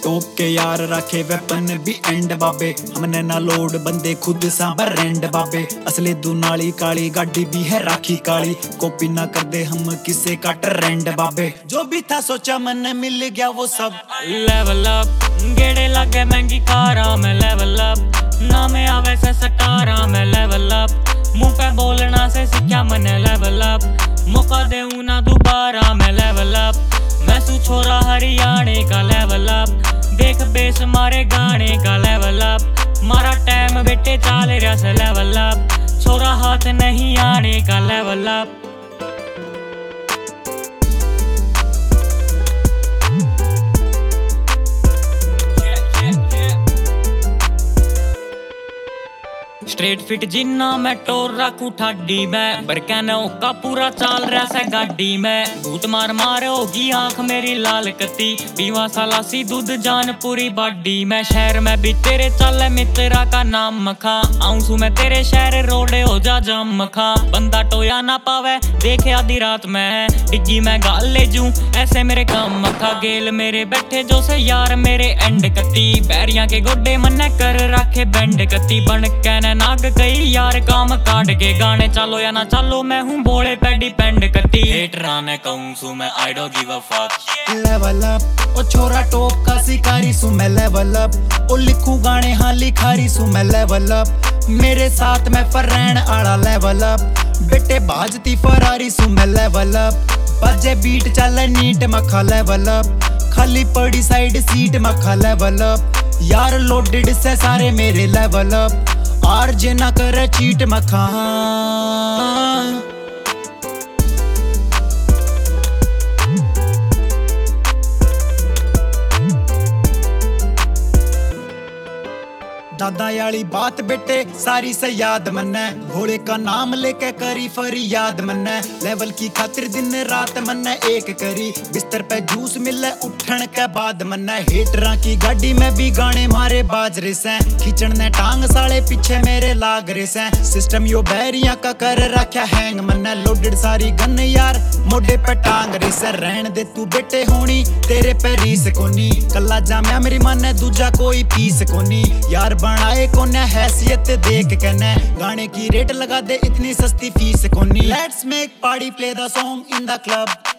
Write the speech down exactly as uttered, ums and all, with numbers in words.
टोप के यार रखे वेपन भी एंड बाबे, हमने ना लोड बंदे खुद सांबर रेंड बाबे। असले दुनाली काली गाड़ी भी है राखी काली, कॉपी ना कर दे हम किसे का ट्रेंड बाबे। जो भी था सोचा मन मिल गया वो सब। लेवल अप गेड़े लागे महंगी कारा में लेवल अप, ना में आवे से सटारा में लेवल अप। मुंह पे बोलना से सीखा मैंने लेवल अप, मौका देऊं ना दोबारा मैं लेवल अप। मैं सू छोरा हरियाणे का लेवल अप, देख बेस मारे गाने का लेवल अप। मारा टाइम बेटे चाल रहा से लेवल अप, छोरा हाथ नहीं आने का लेवल अप। स्ट्रेट फिट जिन्ना मैं टोर रखू ठाडी में, बरकैनो का पूरा चाल रहा से गाड़ी में। भूत मार मार होगी आंख मेरी लाल कती, पीवा साला सी दूध जान पूरी बाडी में। शहर में भी तेरे चल मित्रा का नाम मखा, आऊं सू मैं तेरे शहर रोडे हो जा जाम मखा। बंदा टोया ना पावे देखे आधी रात में, डिग्गी मैं गाल ले जूं ऐसे मेरे काम मखा। गेल मेरे बैठे जो से यार मेरे एंड कती, बैरियां के गोडे मन्ने कर रखे बैंड कती। बन कैन नाग कई यार काम काट के गाने, चालो या ना चालो मैं हूँ बोले पे डिपेंड करती। हेटरा ने कहूँ सू मैं I don't give a fuck. Level up ओ छोरा टॉप का शिकारी सू मैं लेवल अप, ओ लिखू गाने हाँ लिखारी सू मैं लेवल अप। मेरे साथ में फरैन आड़ा लेवल अप, बेटे बाजती फरारी सू मैं लेवल अप। बजे बीट चल नीट मखा लेवल अप, खाली पड़ी साइड सीट मखा लेवल अप। यार लोडेड से सारे मेरे लेवल अप, आर जे ना करे चीट मखा। दादा याली बात बेटे सारी से याद मन्ने, भोले का नाम लेके करी फरी याद मन्ने। लेवल की खातिर दिन रात मन्ने एक करी, बिस्तर पे जूस मिले उठन के बाद मन्ने। हेटरा की गाड़ी में भी गाने मारे बाज रहे से, खींचन ने टांग साले पीछे मेरे लाग रहे से। सिस्टम यो बैरिया का कर रखा हैंग मन्ने, लोडेड सारी गन यार मोढे पे टांग रहे से। रहन दे तू बेटे होनी तेरे पे रीस कोनी, कल्ला जामिया मेरी मन दूजा कोई पीस कोनी। यार बनाए कोने हैसियत देख के ने, गाने की रेट लगा दे इतनी सस्ती फीस कोनी। Let's make party play the song in the club.